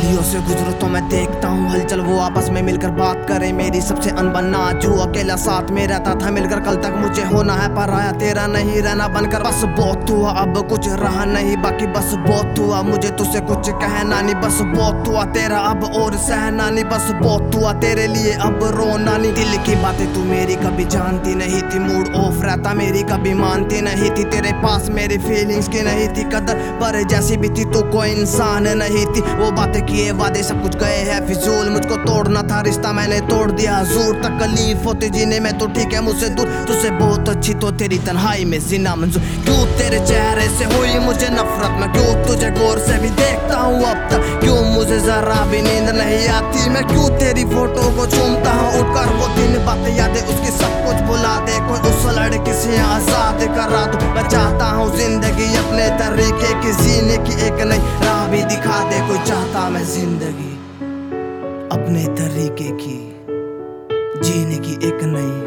गलियों से गुजरो तो मैं देखता हूँ हलचल, वो आपस में मिलकर बात करे। मेरी सबसे अनबना जो अकेला साथ में रहता था मिलकर, कल तक मुझे होना है पराया, तेरा नहीं रहना बनकर। बस बहुत हुआ अब कुछ रहा नहीं बाकी, बस बहुत हुआ मुझे तुझसे कुछ कहना नहीं। बस बहुत हुआ तेरा अब और सहना नहीं, बस बहुत हुआ तेरे लिए अब रोना नहीं। दिल की बातें तू मेरी कभी जानती नहीं थी, मूड ऑफ रहता मेरी कभी मानती नहीं थी। तेरे पास मेरी फीलिंग्स की नहीं थी कदर, पर जैसी भी थी तू कोई इंसान नहीं थी। वो बातें किए वादे सब कुछ गए हैं फिजूल, मुझको तोड़ना था रिश्ता मैंने तोड़ दिया हजूर। तकलीफ होती जीने में तो ठीक है मुझसे दूर, तुझसे बहुत अच्छी तो तेरी तन्हाई में जीना मंजूर। क्यों तेरे चेहरे से हुई मुझे नफरत, मैं क्यों तुझे गौर से भी देखता हूँ अब तक, क्यों मुझे जरा भी नींद नहीं आती। मैं क्यों तेरी फोटो को चूमता हूँ उठकर, वो दिन बातें यादें उसकी सब कुछ भुला दे, कोई उस लड़के से आजाद करा दो। मैं चाहता हूँ जिंदगी अपने तरीके की जीने की, एक नई राह भी दिखा दे कोई। चाहता मैं जिंदगी अपने तरीके की जीने की, एक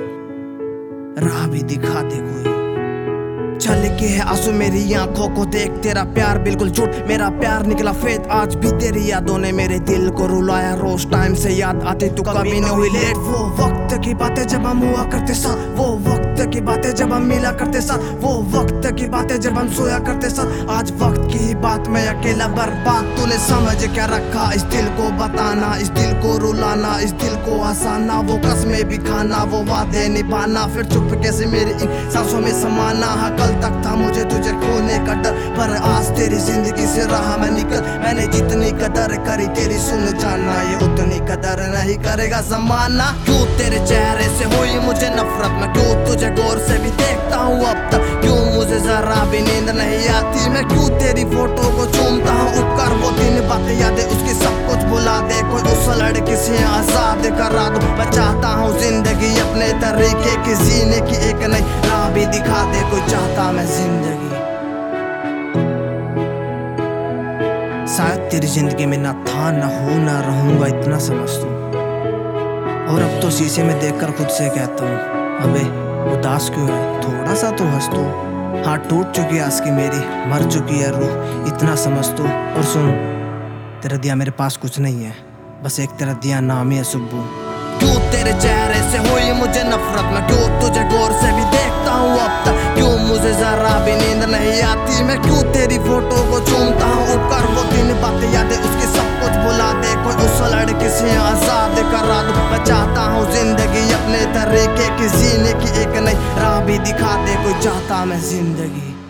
नई राह भी दिखा दे कोई। चल के है आंसू मेरी आंखों को देख, तेरा प्यार बिल्कुल झूठ मेरा प्यार निकला फेद। आज भी तेरी यादों ने मेरे दिल को रुलाया, रोज टाइम से याद आती तू कभी न हुई लेट। वो वक्त की बातें जब हम हुआ करते साथ, वो वक्त की बातें जब हम मिला करते साथ, वो वक्त की बातें जब हम सोया करते साथ। आज वक्त की ही बात में अकेला बर्बाद, तूने समझ क्या रखा इस दिल को बताना, इस दिल को रुलाना, इस दिल को हंसाना। वो कसमें भी खाना, वो वादे निभाना, फिर चुप कैसे मेरी इन सांसों में समाना। हाँ कल तक था मुझे तुझे खोने का डर, पर आज तेरी जिंदगी से रहा मैं निकल। मैंने जितनी कदर करी तेरी सुन जाना, ये उतनी कदर नहीं करेगा जमाना। क्यों तेरे चेहरे से हुई मुझे नफरत, मैं क्यों तुझे गौर से भी देखता हूँ अब तक, क्यों मुझे जरा भी नींद नहीं आती। मैं क्यों तेरी फोटो को चूमता हूँ उठकर, वो दिन बातें यादें उसकी सब कुछ भुला दे, कोई उस लड़के से आजाद करा दो। मैं चाहता हूँ जिंदगी अपने तरीके की जीने की, एक नई राह भी दिखा दे कोई। चाहता मैं जिंदगी, शायद तेरी जिंदगी में ना था ना हूँ ना रहूंगा, इतना समझ तू। और अब तो शीशे में देखकर खुद से कहता हूँ, अबे उदास क्यों है, थोड़ा सा तो हंस तू। हाँ टूट चुकी है आज की मेरी, मर चुकी है रूह, इतना समझ तू। और सुन, तेरा दिया मेरे पास कुछ नहीं है, बस एक तेरा दिया नाम ही है सुब्बू। क्यों तेरे चेहरे से हुई मुझे नफरत, मैं क्यों तुझे गौर से भी देखता हूँ अब तक, क्यों मुझे जरा भी नींद नहीं आती। मैं क्यों तेरी फोटो को चूमता हूँ उठकर, वो दिन बातें यादें उसकी सब कुछ भुला दे, कोई उस लड़के से आजाद करा दो। मैं चाहता हूँ जिंदगी अपने तरीके की जीने की, एक नई राह भी दिखा दे कोई। चाहता मैं जिंदगी